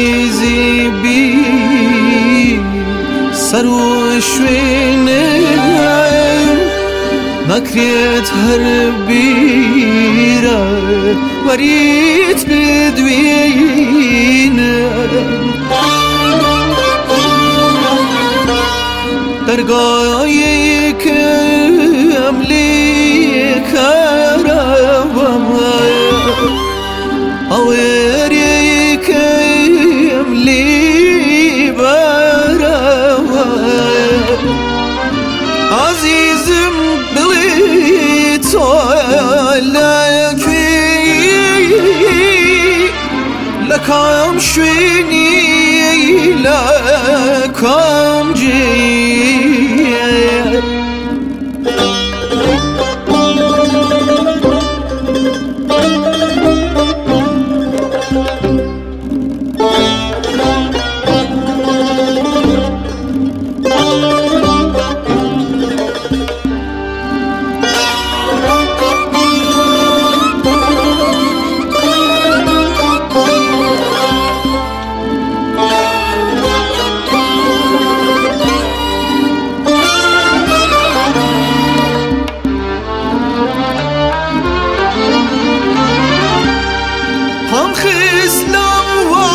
عزیزی بی سر و شوینه نکرد هر بیره ورید بدوینه درگاهی که املی کرم آوری که املی برم عزیزم بلی تو لکی لکام شوینی لکام جی هم خسلم و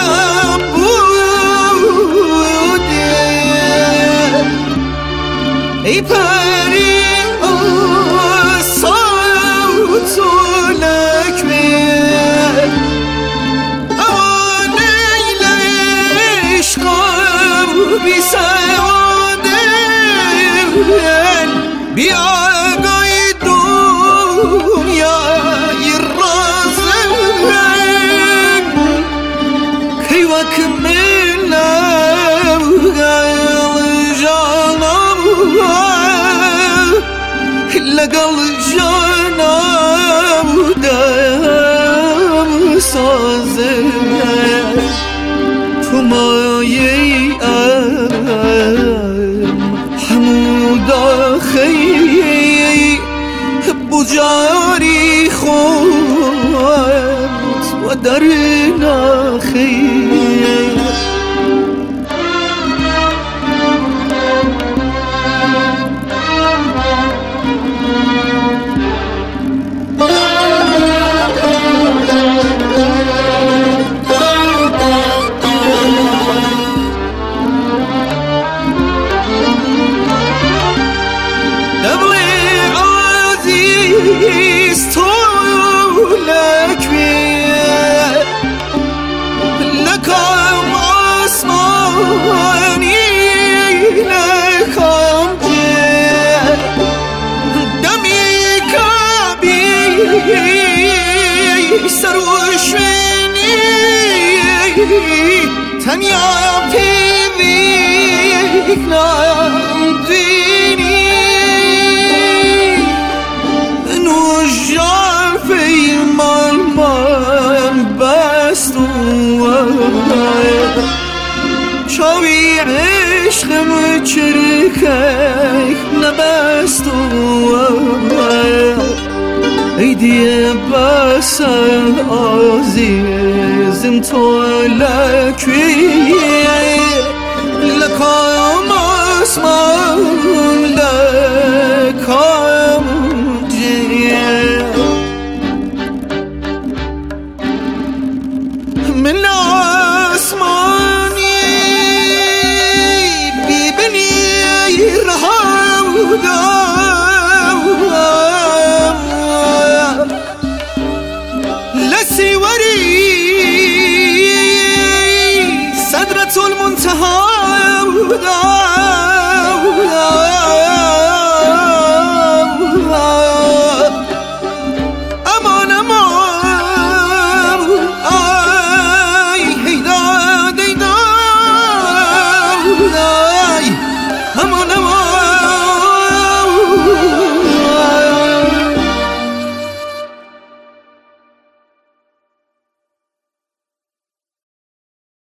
بوده ای پری صوت لکمه آنه عشقم بی سواده بیا لقل جانم دم سازه تو مایه حمودا خیلی بجاری خود و در نخیلی سر و شوینی تنیا پیویک نامدینی نوشان پیمان من بست و چاوی عشقم چرکک نبست و ایدی بس عزیزم تو لکی لکام اسمان لکام جی من آسمانی بیبنی رهام سدرة المنتهى